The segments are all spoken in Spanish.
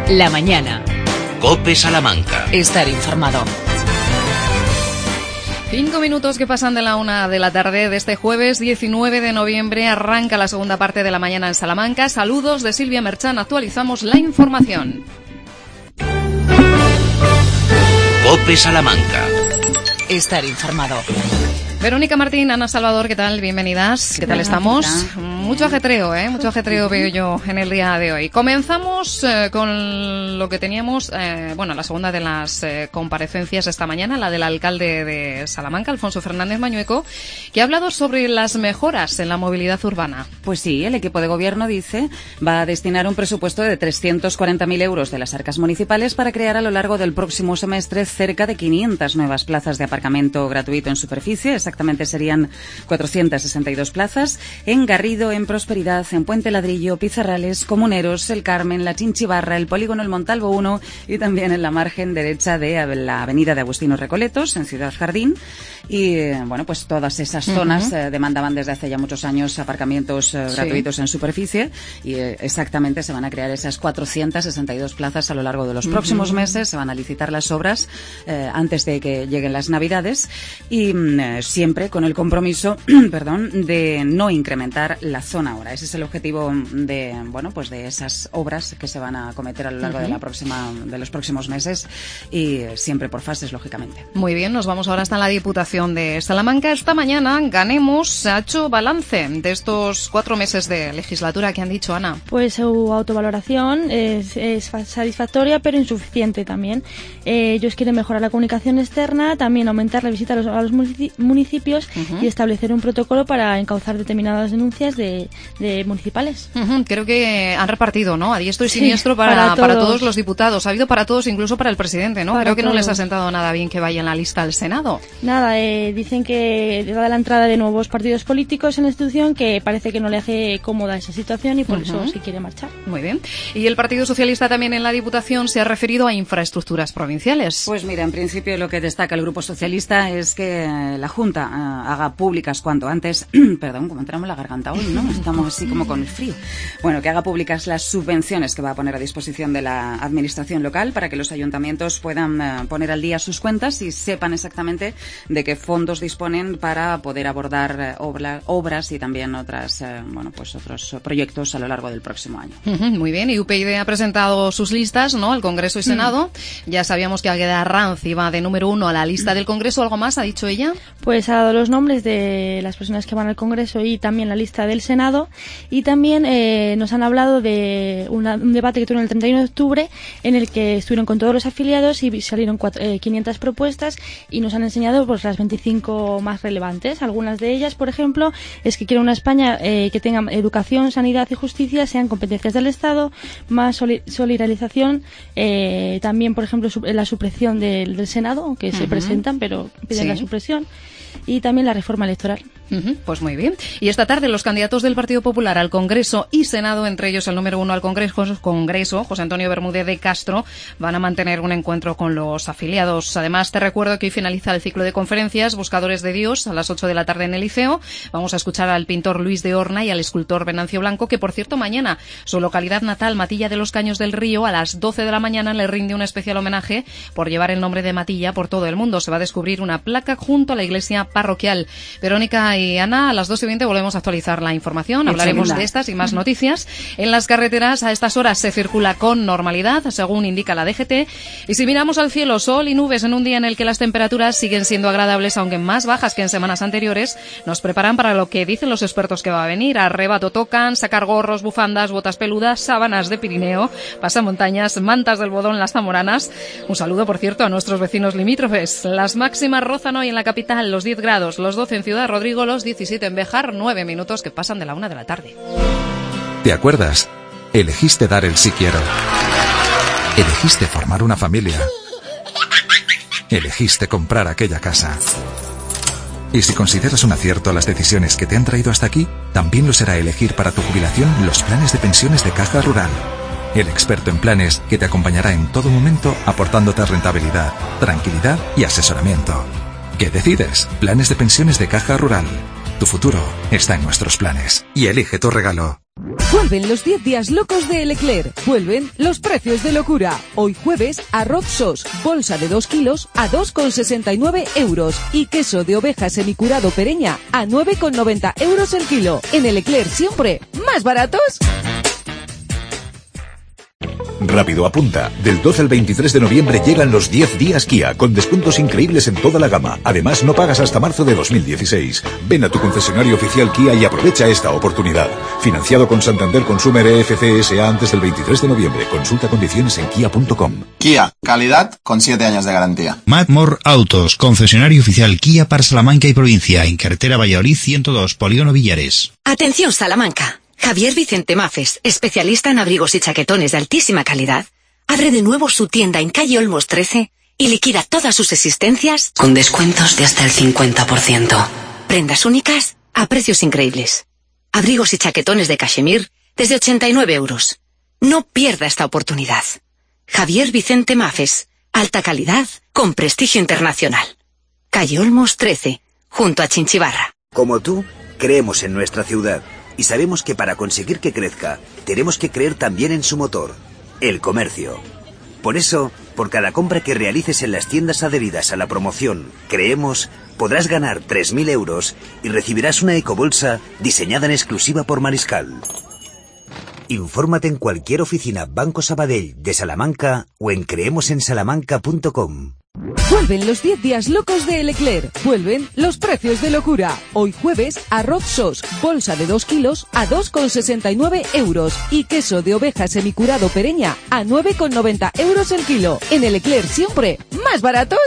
La mañana. COPE Salamanca. Estar informado. 5 minutos que pasan de la 1 de la tarde de este jueves 19 de noviembre. Arranca la segunda parte de la mañana en Salamanca. Saludos de Silvia Merchán. Actualizamos la información. COPE Salamanca. Estar informado. Verónica Martín, Ana Salvador, ¿qué tal? Bienvenidas. ¿Qué tal estamos? Mucho ajetreo, mucho ajetreo veo yo en el día de hoy. Comenzamos con lo que teníamos, la segunda de las comparecencias esta mañana, la del alcalde de Salamanca, Alfonso Fernández Mañueco, que ha hablado sobre las mejoras en la movilidad urbana. Pues sí, el equipo de gobierno, dice, va a destinar un presupuesto de 340.000 euros de las arcas municipales para crear a lo largo del próximo semestre cerca de 500 nuevas plazas de aparcamiento gratuito en superficie. Exactamente serían 462 plazas en Garrido, en Prosperidad, en Puente Ladrillo, Pizarrales, Comuneros, El Carmen, La Chinchibarra, el Polígono El Montalvo 1 y también en la margen derecha de la avenida de Agustino Recoletos, en Ciudad Jardín. Y, pues todas esas zonas demandaban desde hace ya muchos años aparcamientos gratuitos en superficie y exactamente se van a crear esas 462 plazas a lo largo de los próximos meses. Se van a licitar las obras antes de que lleguen las Navidades y siempre con el compromiso, de no incrementar la zona hora. Ese es el objetivo de esas obras que se van a acometer a lo largo de los próximos meses y siempre por fases, lógicamente. Muy bien, nos vamos ahora hasta la Diputación de Salamanca. Esta mañana Ganemos ha hecho balance de estos 4 meses de legislatura. ¿Qué han dicho, Ana? Pues su autovaloración es satisfactoria pero insuficiente también. Ellos quieren mejorar la comunicación externa, también aumentar la visita a los municipios y establecer un protocolo para encauzar determinadas denuncias de municipales. Creo que han repartido, ¿no?, a diestro y siniestro para todos los diputados. Ha habido para todos, incluso para el presidente, ¿no? Creo que no les ha sentado nada bien que vaya en la lista al Senado. Nada, dicen que dada la entrada de nuevos partidos políticos en la institución, que parece que no le hace cómoda esa situación y por eso sí quiere marchar. Muy bien. Y el Partido Socialista también en la Diputación se ha referido a infraestructuras provinciales. Pues mira, en principio lo que destaca el Grupo Socialista es que la Junta haga públicas cuanto antes, como entramos en la garganta hoy, ¿no? Estamos así como con el frío. Bueno, que haga públicas las subvenciones que va a poner a disposición de la administración local para que los ayuntamientos puedan poner al día sus cuentas y sepan exactamente de qué fondos disponen para poder abordar obras y también otros proyectos a lo largo del próximo año. Muy bien, y UPyD ha presentado sus listas, ¿no?, al Congreso y Senado. Ya sabíamos que Águeda Arranz iba de número 1 a la lista del Congreso. ¿Algo más ha dicho ella? Pues ha dado los nombres de las personas que van al Congreso y también la lista del Senado, y también nos han hablado de un debate que tuvieron el 31 de octubre en el que estuvieron con todos los afiliados y salieron 500 propuestas y nos han enseñado pues las 25 más relevantes. Algunas de ellas, por ejemplo, es que quieren una España que tenga educación, sanidad y justicia sean competencias del Estado, más solidarización, también, por ejemplo, la supresión del Senado, aunque se presentan, pero piden la supresión, y también la reforma electoral. Pues muy bien. Y esta tarde los candidatos del Partido Popular al Congreso y Senado, entre ellos el número 1 al Congreso, José Antonio Bermúdez de Castro, van a mantener un encuentro con los afiliados. Además, te recuerdo que hoy finaliza el ciclo de conferencias Buscadores de Dios a las 8 de la tarde en el Liceo. Vamos a escuchar al pintor Luis de Horna y al escultor Venancio Blanco, que por cierto mañana su localidad natal, Matilla de los Caños del Río, a las 12 de la mañana le rinde un especial homenaje por llevar el nombre de Matilla por todo el mundo. Se va a descubrir una placa junto a la iglesia parroquial. Verónica y Ana, a las 2:20 volvemos a actualizar la información. Hablaremos de estas y más noticias. En las carreteras a estas horas se circula con normalidad, según indica la DGT. Y si miramos al cielo, sol y nubes en un día en el que las temperaturas siguen siendo agradables, aunque más bajas que en semanas anteriores, nos preparan para lo que dicen los expertos que va a venir. Arrebato tocan, sacar gorros, bufandas, botas peludas, sábanas de Pirineo, pasamontañas, mantas del Bodón, las zamoranas. Un saludo, por cierto, a nuestros vecinos limítrofes. Las máximas rozan hoy en la capital los 10 grados, los 12 en Ciudad Rodrigo, los 17 en Béjar, 9 minutos que pasan de la 1 de la tarde. ¿Te acuerdas? Elegiste dar el sí quiero. Elegiste formar una familia. Elegiste comprar aquella casa. Y si consideras un acierto las decisiones que te han traído hasta aquí, también lo será elegir para tu jubilación los planes de pensiones de Caja Rural. El experto en planes que te acompañará en todo momento aportándote rentabilidad, tranquilidad y asesoramiento. ¿Qué decides? Planes de pensiones de Caja Rural. Tu futuro está en nuestros planes. Y elige tu regalo. Vuelven los 10 días locos de Leclerc. Vuelven los precios de locura. Hoy jueves, arroz sos, bolsa de 2 kilos a 2,69 euros. Y queso de oveja semicurado Pereña a 9,90 euros el kilo. En el Leclerc siempre, ¿más baratos? Rápido, apunta. Del 12 al 23 de noviembre llegan los 10 días Kia, con descuentos increíbles en toda la gama. Además, no pagas hasta marzo de 2016. Ven a tu concesionario oficial Kia y aprovecha esta oportunidad. Financiado con Santander Consumer EFC S.A. antes del 23 de noviembre. Consulta condiciones en kia.com. Kia, calidad con 7 años de garantía. Madmor Autos, concesionario oficial Kia para Salamanca y provincia, en carretera Valladolid 102, Polígono Villares. Atención Salamanca. Javier Vicente Mafes, especialista en abrigos y chaquetones de altísima calidad, abre de nuevo su tienda en calle Olmos 13 y liquida todas sus existencias con descuentos de hasta el 50%. Prendas únicas a precios increíbles. Abrigos y chaquetones de cachemir desde 89 euros. No pierda esta oportunidad. Javier Vicente Mafes, alta calidad con prestigio internacional. Calle Olmos 13, junto a Chinchibarra. Como tú, creemos en nuestra ciudad. Y sabemos que para conseguir que crezca, tenemos que creer también en su motor, el comercio. Por eso, por cada compra que realices en las tiendas adheridas a la promoción Creemos, podrás ganar 3.000 euros y recibirás una ecobolsa diseñada en exclusiva por Mariscal. Infórmate en cualquier oficina Banco Sabadell de Salamanca o en creemosensalamanca.com. Vuelven los 10 días locos de Leclerc. Vuelven los precios de locura. Hoy jueves, arroz sos, bolsa de 2 kilos a 2,69 euros. Y queso de oveja semicurado Pereña a 9,90 euros el kilo. En el Leclerc siempre, ¿más baratos?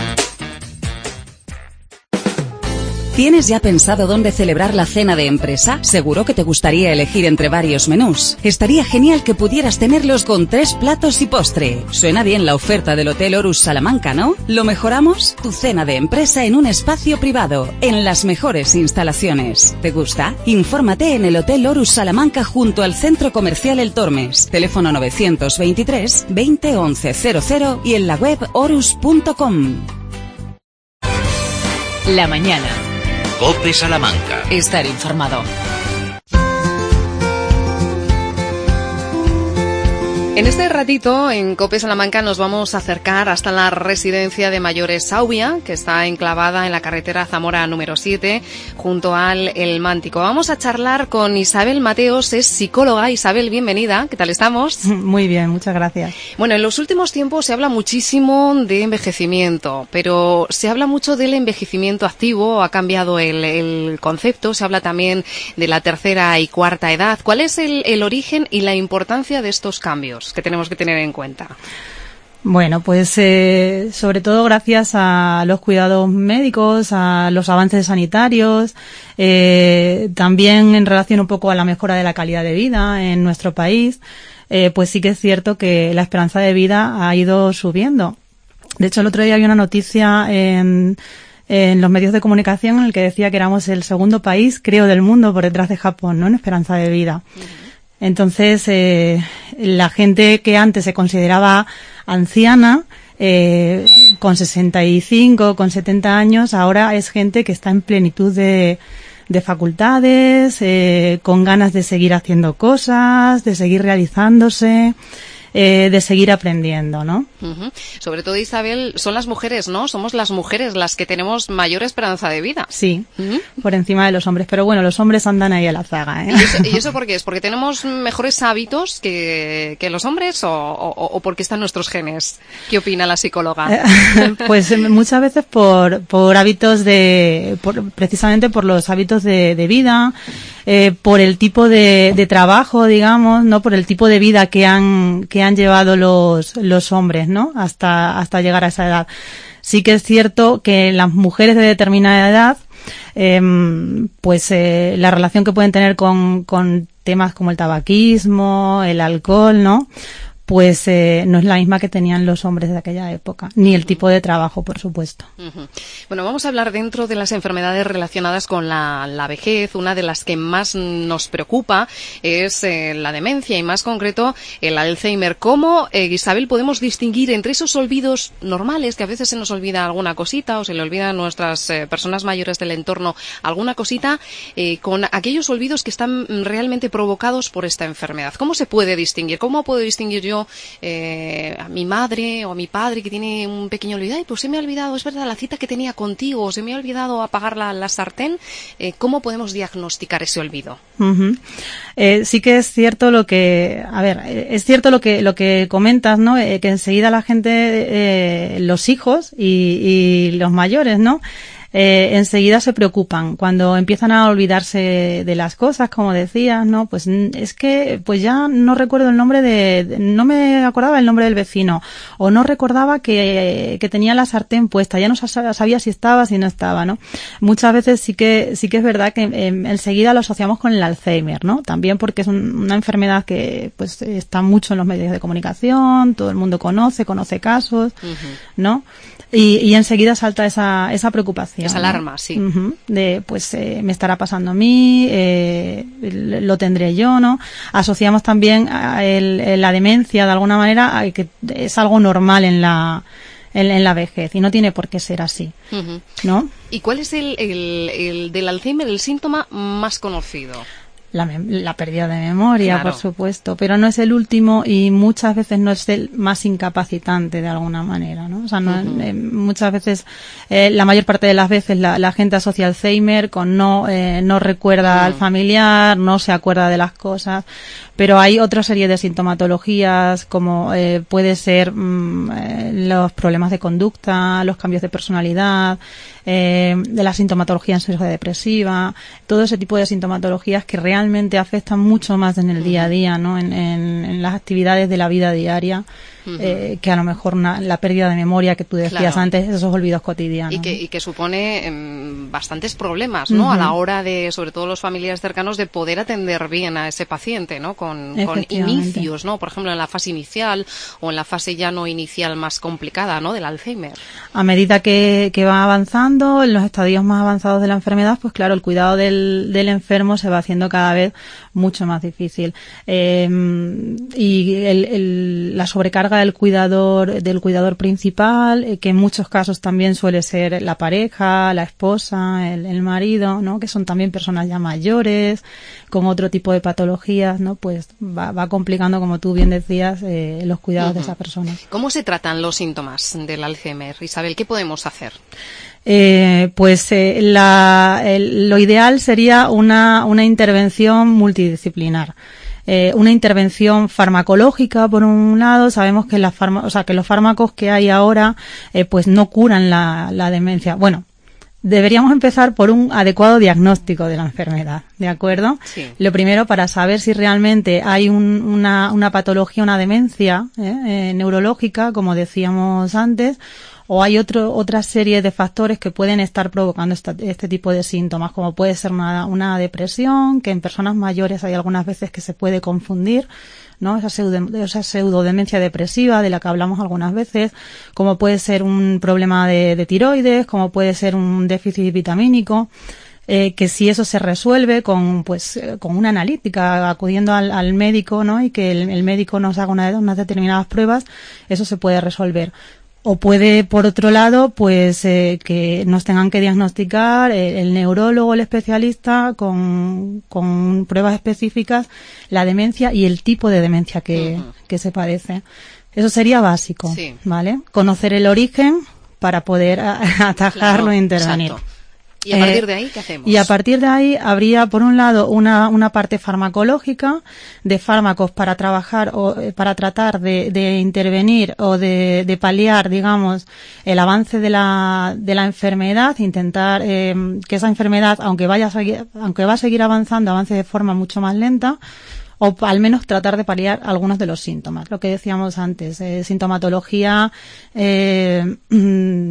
¿Tienes ya pensado dónde celebrar la cena de empresa? Seguro que te gustaría elegir entre varios menús. Estaría genial que pudieras tenerlos con 3 platos y postre. Suena bien la oferta del Hotel Horus Salamanca, ¿no? ¿Lo mejoramos? Tu cena de empresa en un espacio privado, en las mejores instalaciones. ¿Te gusta? Infórmate en el Hotel Horus Salamanca junto al Centro Comercial El Tormes. Teléfono 923 20 11 00 y en la web horus.com. La mañana. COPE Salamanca. Estar informado. En este ratito, en COPE Salamanca, nos vamos a acercar hasta la residencia de mayores Saubia, que está enclavada en la carretera Zamora número 7, junto al El Mántico. Vamos a charlar con Isabel Mateos, es psicóloga. Isabel, bienvenida. ¿Qué tal estamos? Muy bien, muchas gracias. Bueno, en los últimos tiempos se habla muchísimo de envejecimiento, pero se habla mucho del envejecimiento activo, ha cambiado el concepto, se habla también de la tercera y cuarta edad. ¿Cuál es el origen y la importancia de estos cambios que tenemos que tener en cuenta? Bueno, pues sobre todo gracias a los cuidados médicos, a los avances sanitarios, también en relación un poco a la mejora de la calidad de vida en nuestro país, pues sí que es cierto que la esperanza de vida ha ido subiendo. De hecho, el otro día había una noticia en los medios de comunicación en el que decía que éramos el segundo país, creo, del mundo por detrás de Japón, ¿no?, en esperanza de vida. Entonces, la gente que antes se consideraba anciana, con 65, con 70 años, ahora es gente que está en plenitud de facultades, con ganas de seguir haciendo cosas, de seguir realizándose, de seguir aprendiendo, ¿no? Uh-huh. Sobre todo, Isabel, son las mujeres, ¿no? Somos las mujeres las que tenemos mayor esperanza de vida. Sí, uh-huh, por encima de los hombres. Pero bueno, los hombres andan ahí a la zaga, ¿eh? ¿Y eso por qué es? ¿Porque tenemos mejores hábitos que los hombres o porque están nuestros genes? ¿Qué opina la psicóloga? Pues muchas veces por hábitos precisamente por los hábitos de vida, por el tipo de trabajo, digamos, ¿no? Por el tipo de vida que han llevado los hombres, ¿no? Hasta llegar a esa edad. Sí que es cierto que las mujeres de determinada edad, la relación que pueden tener con temas como el tabaquismo, el alcohol, ¿no?, pues no es la misma que tenían los hombres de aquella época, ni el tipo de trabajo, por supuesto. Bueno, vamos a hablar dentro de las enfermedades relacionadas con la vejez. Una de las que más nos preocupa es la demencia y más concreto el Alzheimer. ¿Cómo, Isabel, podemos distinguir entre esos olvidos normales, que a veces se nos olvida alguna cosita o se le olvida a nuestras personas mayores del entorno alguna cosita, con aquellos olvidos que están realmente provocados por esta enfermedad? ¿Cómo se puede distinguir? ¿Cómo puedo distinguir yo a mi madre o a mi padre que tiene un pequeño olvido? Ay, pues se me ha olvidado, es verdad, la cita que tenía contigo, o se me ha olvidado apagar la sartén. ¿Cómo podemos diagnosticar ese olvido? Sí que es cierto es cierto lo que comentas, ¿no? Que enseguida la gente, los hijos y los mayores, ¿no? Enseguida se preocupan cuando empiezan a olvidarse de las cosas, como decías, ¿no? Pues es que pues ya no recuerdo el nombre no me acordaba el nombre del vecino, o no recordaba que tenía la sartén puesta, ya no sabía si estaba, si no estaba, ¿no? Muchas veces sí que es verdad que enseguida lo asociamos con el Alzheimer, ¿no? También porque es una enfermedad que pues está mucho en los medios de comunicación, todo el mundo conoce casos, ¿no? Y enseguida salta esa preocupación. Esa alarma, sí. De, pues, me estará pasando a mí, lo tendré yo, ¿no? Asociamos también la demencia, de alguna manera, a que es algo normal en la vejez, y no tiene por qué ser así, ¿no? ¿Y cuál es el del Alzheimer, el síntoma más conocido? La pérdida de memoria, claro, por supuesto, pero no es el último y muchas veces no es el más incapacitante de alguna manera, ¿no? O sea, muchas veces, la mayor parte de las veces la gente asocia Alzheimer con no recuerda al familiar, no se acuerda de las cosas, pero hay otra serie de sintomatologías como puede ser los problemas de conducta, los cambios de personalidad, de la sintomatología ansiosa-depresiva, todo ese tipo de sintomatologías que realmente afectan mucho más en el día a día, ¿no? En las actividades de la vida diaria, que a lo mejor la pérdida de memoria que tú decías antes, esos olvidos cotidianos. Y que supone bastantes problemas, ¿no? A la hora de, sobre todo los familiares cercanos, de poder atender bien a ese paciente, ¿no? Con inicios, ¿no? Por ejemplo, en la fase inicial o en la fase ya no inicial más complicada, ¿no? Del Alzheimer. A medida que va avanzando, en los estadios más avanzados de la enfermedad, pues claro, el cuidado del enfermo se va haciendo cada vez mucho más difícil. Y la sobrecarga del cuidador principal, que en muchos casos también suele ser la pareja, la esposa, el marido, ¿no? Que son también personas ya mayores, con otro tipo de patologías, ¿no? Pues va complicando, como tú bien decías, los cuidados de esa persona. ¿Cómo se tratan los síntomas del Alzheimer? Isabel, ¿qué podemos hacer? Lo ideal sería una intervención multidisciplinar. Una intervención farmacológica, por un lado. Sabemos que que los fármacos que hay ahora pues no curan la demencia. Bueno, deberíamos empezar por un adecuado diagnóstico de la enfermedad, ¿de acuerdo? Sí. Lo primero, para saber si realmente hay una patología, una demencia neurológica, como decíamos antes, o hay otra serie de factores que pueden estar provocando este tipo de síntomas, como puede ser una depresión, que en personas mayores hay algunas veces que se puede confundir, ¿no? Esa pseudodemencia depresiva de la que hablamos algunas veces, como puede ser un problema de tiroides, como puede ser un déficit vitamínico. Que si eso se resuelve con una analítica, acudiendo al médico, ¿no? Y que el médico nos haga unas determinadas pruebas, eso se puede resolver. O puede, por otro lado, pues que nos tengan que diagnosticar el neurólogo, el especialista, con pruebas específicas, la demencia y el tipo de demencia que se padece. Eso sería básico, sí, ¿vale? Conocer el origen para poder atajarlo e intervenir. Exacto. ¿Y a partir de ahí qué hacemos? Y a partir de ahí habría, por un lado, una parte farmacológica de fármacos para trabajar o para tratar de intervenir o de paliar, digamos, el avance de la enfermedad, intentar que esa enfermedad, aunque va a seguir avanzando, avance de forma mucho más lenta, o al menos tratar de paliar algunos de los síntomas. Lo que decíamos antes, sintomatología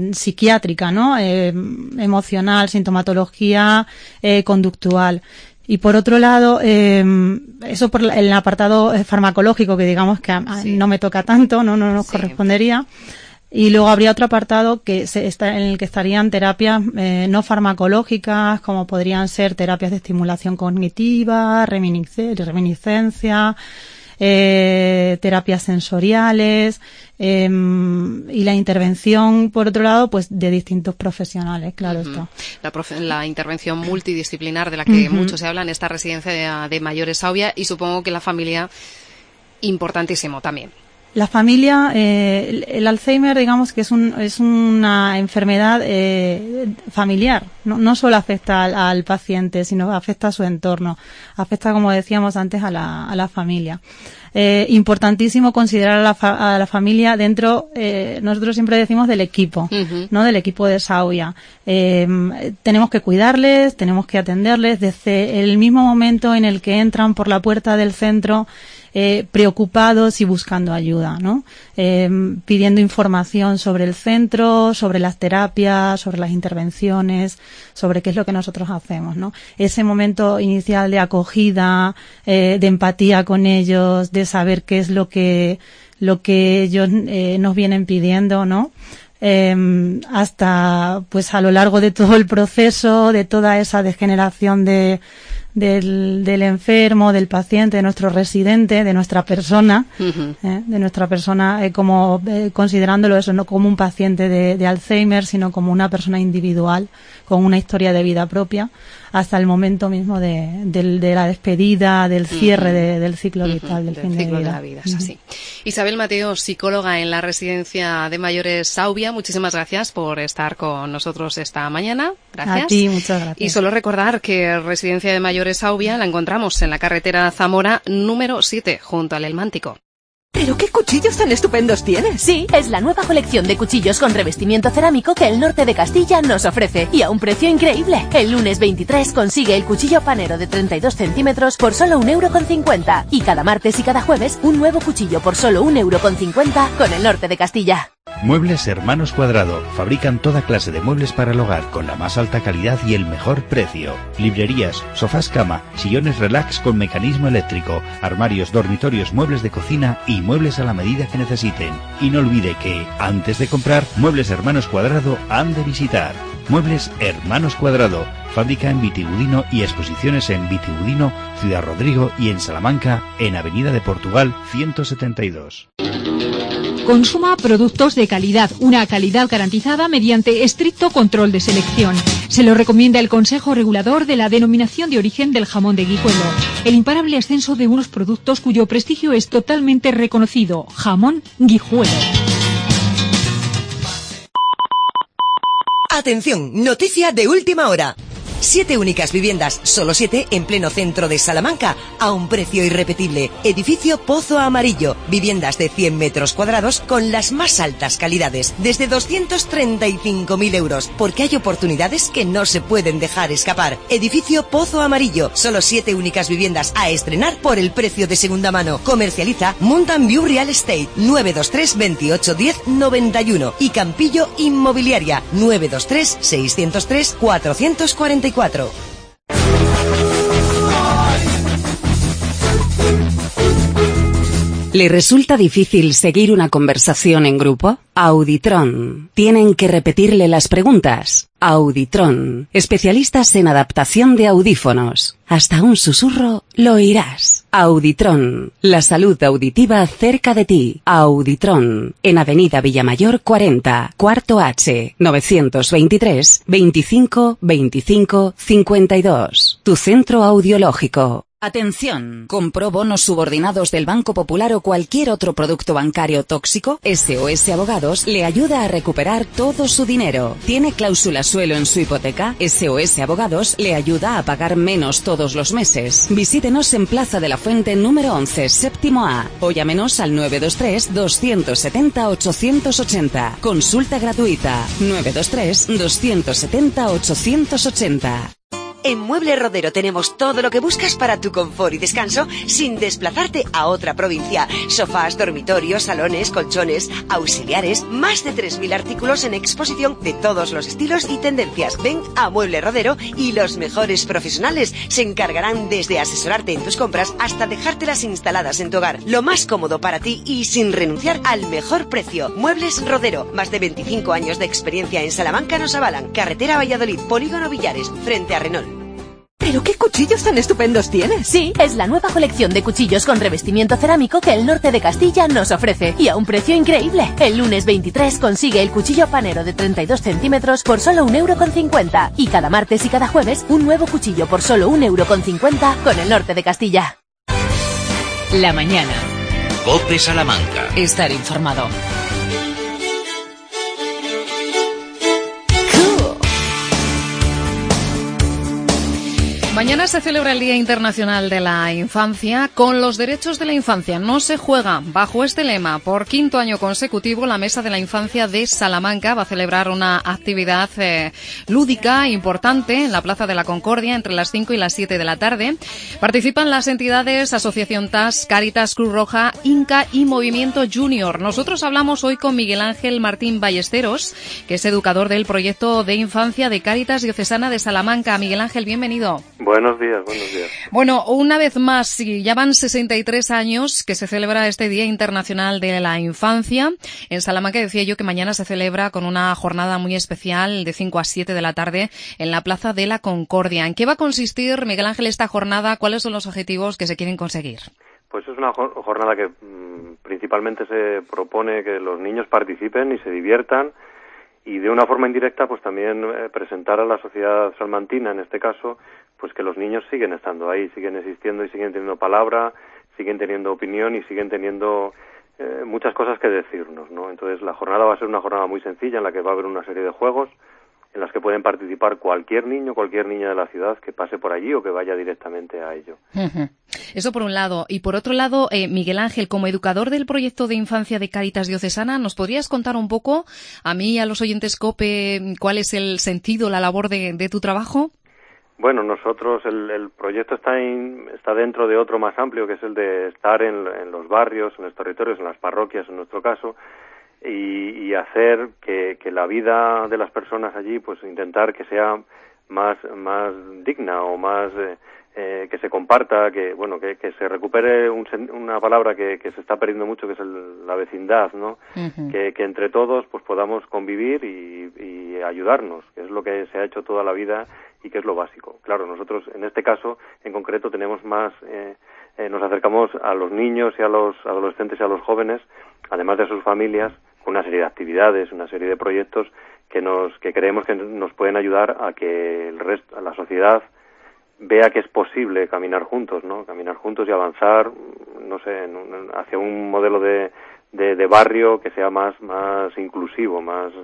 psiquiátrica, ¿no? Emocional, sintomatología conductual. Y por otro lado, eso por el apartado farmacológico, que digamos que no me toca tanto, no nos correspondería. Y luego habría otro apartado que en el que estarían terapias no farmacológicas, como podrían ser terapias de estimulación cognitiva, reminiscencia, terapias sensoriales, y la intervención, por otro lado, pues de distintos profesionales, claro está. La intervención multidisciplinar de la que mucho se habla en esta residencia de mayores Saubia, y supongo que la familia, importantísimo también. La familia, el Alzheimer, digamos que es una enfermedad familiar. No solo afecta al paciente, sino afecta a su entorno. Afecta, como decíamos antes, a la familia. Importantísimo considerar a la familia dentro, nosotros siempre decimos del equipo, ¿no? Del equipo de Saubia. Tenemos que cuidarles, tenemos que atenderles desde el mismo momento en el que entran por la puerta del centro, preocupados y buscando ayuda, ¿no? Pidiendo información sobre el centro, sobre las terapias, sobre las intervenciones, sobre qué es lo que nosotros hacemos, ¿no? Ese momento inicial de acogida, de empatía con ellos, de saber qué es lo que ellos nos vienen pidiendo, ¿no? Hasta pues a lo largo de todo el proceso, de toda esa degeneración del enfermo, del paciente, de nuestro residente, de nuestra persona, como considerándolo eso, no como un paciente de Alzheimer, sino como una persona individual, con una historia de vida propia, hasta el momento mismo de la despedida, del cierre del ciclo vital, del fin ciclo de vida. De la vida, es así. Isabel Mateo, psicóloga en la residencia de mayores Saubia, muchísimas gracias por estar con nosotros esta mañana. Gracias. A ti, muchas gracias. Y solo recordar que residencia de mayores Saubia la encontramos en la carretera Zamora número 7, junto al Elmántico. ¿Pero qué cuchillos tan estupendos tienes? Sí, es la nueva colección de cuchillos con revestimiento cerámico que el norte de Castilla nos ofrece, y a un precio increíble. El lunes 23 consigue el cuchillo panero de 32 centímetros por solo 1,50 €. Y cada martes y cada jueves, un nuevo cuchillo por solo 1,50 € con el norte de Castilla. Muebles Hermanos Cuadrado. Fabrican toda clase de muebles para el hogar con la más alta calidad y el mejor precio. Librerías, sofás cama, sillones relax con mecanismo eléctrico, armarios, dormitorios, muebles de cocina y muebles a la medida que necesiten. Y no olvide que, antes de comprar, Muebles Hermanos Cuadrado han de visitar. Muebles Hermanos Cuadrado. Fábrica en Vitigudino y exposiciones en Vitigudino, Ciudad Rodrigo y en Salamanca, en Avenida de Portugal 172. Consuma productos de calidad, una calidad garantizada mediante estricto control de selección. Se lo recomienda el Consejo Regulador de la Denominación de Origen del Jamón de Guijuelo. El imparable ascenso de unos productos cuyo prestigio es totalmente reconocido. Jamón Guijuelo. Atención, noticia de última hora. 7 únicas viviendas, solo 7, en pleno centro de Salamanca, a un precio irrepetible. Edificio Pozo Amarillo. Viviendas de 100 metros cuadrados con las más altas calidades, desde 235.000 euros, porque hay oportunidades que no se pueden dejar escapar. Edificio Pozo Amarillo. Solo 7 únicas viviendas a estrenar por el precio de segunda mano. Comercializa Mountain View Real Estate. 923 28 10 91. Y Campillo Inmobiliaria. 923 603 444. ¿Le resulta difícil seguir una conversación en grupo? Auditron. ¿Tienen que repetirle las preguntas? Auditron. Especialistas en adaptación de audífonos. Hasta un susurro lo oirás. Auditron. La salud auditiva cerca de ti. Auditron. En Avenida Villamayor 40, cuarto H, 923 25 25 52. Tu centro audiológico. Atención, ¿compró bonos subordinados del Banco Popular o cualquier otro producto bancario tóxico? SOS Abogados le ayuda a recuperar todo su dinero. ¿Tiene cláusula suelo en su hipoteca? SOS Abogados le ayuda a pagar menos todos los meses. Visítenos en Plaza de la Fuente número 11, séptimo A, o llámenos al 923 270 880. Consulta gratuita. 923 270 880. En Muebles Rodero tenemos todo lo que buscas para tu confort y descanso sin desplazarte a otra provincia. Sofás, dormitorios, salones, colchones, auxiliares, más de 3.000 artículos en exposición de todos los estilos y tendencias. Ven a Muebles Rodero y los mejores profesionales se encargarán desde asesorarte en tus compras hasta dejártelas instaladas en tu hogar. Lo más cómodo para ti y sin renunciar al mejor precio. Muebles Rodero, más de 25 años de experiencia en Salamanca nos avalan. Carretera Valladolid, Polígono Villares, frente a Renault. ¿Pero qué cuchillos tan estupendos tienes? Sí, es la nueva colección de cuchillos con revestimiento cerámico que el norte de Castilla nos ofrece. Y a un precio increíble. El lunes 23 consigue el cuchillo panero de 32 centímetros por solo 1,50 €. Y cada martes y cada jueves, un nuevo cuchillo por solo 1,50 € con el norte de Castilla. La mañana. COPE Salamanca. Estar informado. Mañana se celebra el Día Internacional de la Infancia. Con los derechos de la infancia no se juega. Bajo este lema, por 5º año consecutivo, la Mesa de la Infancia de Salamanca va a celebrar una actividad lúdica importante en la Plaza de la Concordia entre las 5 y las 7 de la tarde. Participan las entidades Asociación TAS, Cáritas, Cruz Roja, Inca y Movimiento Junior. Nosotros hablamos hoy con Miguel Ángel Martín Ballesteros, que es educador del proyecto de infancia de Cáritas Diocesana de Salamanca. Miguel Ángel, bienvenido. Buenos días, buenos días. Bueno, una vez más, sí, ya van 63 años que se celebra este Día Internacional de la Infancia. En Salamanca decía yo que mañana se celebra con una jornada muy especial de 5 a 7 de la tarde en la Plaza de la Concordia. ¿En qué va a consistir, Miguel Ángel, esta jornada? ¿Cuáles son los objetivos que se quieren conseguir? Pues es una jornada que principalmente se propone que los niños participen y se diviertan, y de una forma indirecta pues también presentar a la sociedad salmantina, en este caso, pues que los niños siguen estando ahí, siguen existiendo y siguen teniendo palabra, siguen teniendo opinión y siguen teniendo muchas cosas que decirnos, ¿no? Entonces la jornada va a ser una jornada muy sencilla en la que va a haber una serie de juegos en las que pueden participar cualquier niño, cualquier niña de la ciudad que pase por allí o que vaya directamente a ello. Eso por un lado. Y por otro lado, Miguel Ángel, como educador del proyecto de infancia de Cáritas Diocesana, ¿nos podrías contar un poco, a mí y a los oyentes COPE, cuál es el sentido, la labor de tu trabajo? Bueno, nosotros, el proyecto está dentro de otro más amplio, que es el de estar en los barrios, en los territorios, en las parroquias, en nuestro caso, y hacer que la vida de las personas allí, pues intentar que sea más digna o más que se comparta, que se recupere una palabra que se está perdiendo mucho, que es la vecindad, ¿no? Uh-huh. Que entre todos pues podamos convivir y ayudarnos, que es lo que se ha hecho toda la vida y que es lo básico. Claro, nosotros en este caso en concreto tenemos más nos acercamos a los niños y a los adolescentes y a los jóvenes, además de sus familias, con una serie de actividades, una serie de proyectos que creemos que nos pueden ayudar a que el resto, a la sociedad, vea que es posible caminar juntos, ¿no? Caminar juntos y avanzar, no sé, hacia un modelo de barrio que sea más inclusivo, más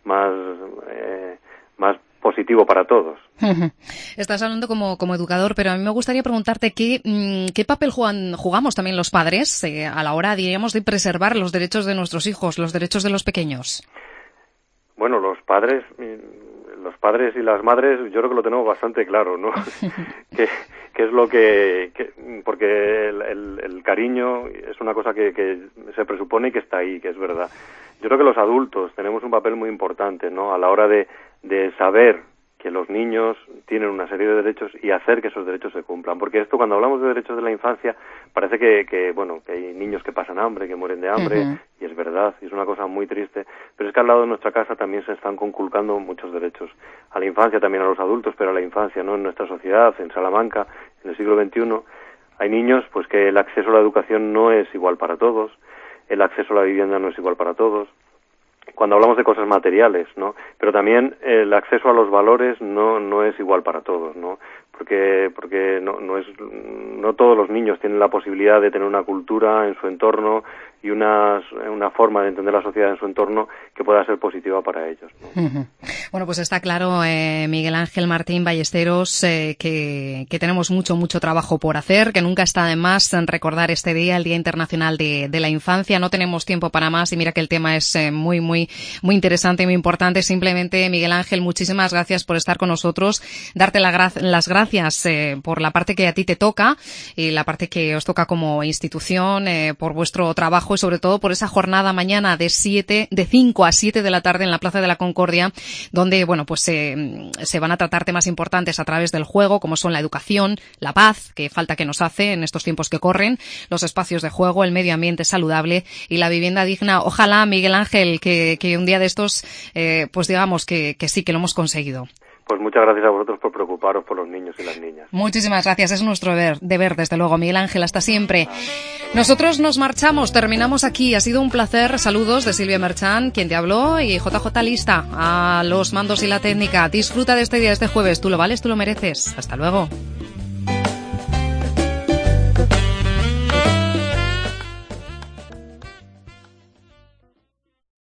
positivo para todos. Estás hablando como educador, pero a mí me gustaría preguntarte qué papel jugamos también los padres a la hora, diríamos, de preservar los derechos de nuestros hijos, los derechos de los pequeños. Bueno, los padres y las madres, yo creo que lo tenemos bastante claro, ¿no? que es lo que porque el cariño es una cosa que se presupone y que está ahí, que es verdad. Yo creo que los adultos tenemos un papel muy importante, ¿no? A la hora de saber que los niños tienen una serie de derechos y hacer que esos derechos se cumplan. Porque esto, cuando hablamos de derechos de la infancia, parece que hay niños que pasan hambre, que mueren de hambre, uh-huh. Y es verdad, y es una cosa muy triste. Pero es que al lado de nuestra casa también se están conculcando muchos derechos. A la infancia, también a los adultos, pero a la infancia, ¿no? En nuestra sociedad, en Salamanca, en el siglo XXI, hay niños pues que el acceso a la educación no es igual para todos, el acceso a la vivienda no es igual para todos. Cuando hablamos de cosas materiales, ¿no? Pero también el acceso a los valores no es igual para todos, ¿no? Porque no todos los niños tienen la posibilidad de tener una cultura en su entorno, y una forma de entender la sociedad en su entorno que pueda ser positiva para ellos, ¿no? Bueno, pues está claro, Miguel Ángel Martín Ballesteros, que tenemos mucho trabajo por hacer, que nunca está de más recordar este día, el Día Internacional de la Infancia. No tenemos tiempo para más y mira que el tema es muy interesante y muy importante. Simplemente, Miguel Ángel, muchísimas gracias por estar con nosotros, darte las gracias por la parte que a ti te toca y la parte que os toca como institución, por vuestro trabajo y sobre todo por esa jornada mañana de 5 a 7 de la tarde en la Plaza de la Concordia, donde, bueno, pues se van a tratar temas importantes a través del juego, como son la educación, la paz, que falta que nos hace en estos tiempos que corren, los espacios de juego, el medio ambiente saludable y la vivienda digna. Ojalá, Miguel Ángel, que un día de estos, pues digamos que sí, que lo hemos conseguido. Pues muchas gracias a vosotros por preocuparos por los niños y las niñas. Muchísimas gracias, es nuestro deber, desde luego. Miguel Ángel, hasta siempre. Nosotros nos marchamos, terminamos aquí. Ha sido un placer. Saludos de Silvia Merchán, quien te habló, y JJ Lista, a los mandos y la técnica. Disfruta de este día, este jueves. Tú lo vales, tú lo mereces. Hasta luego.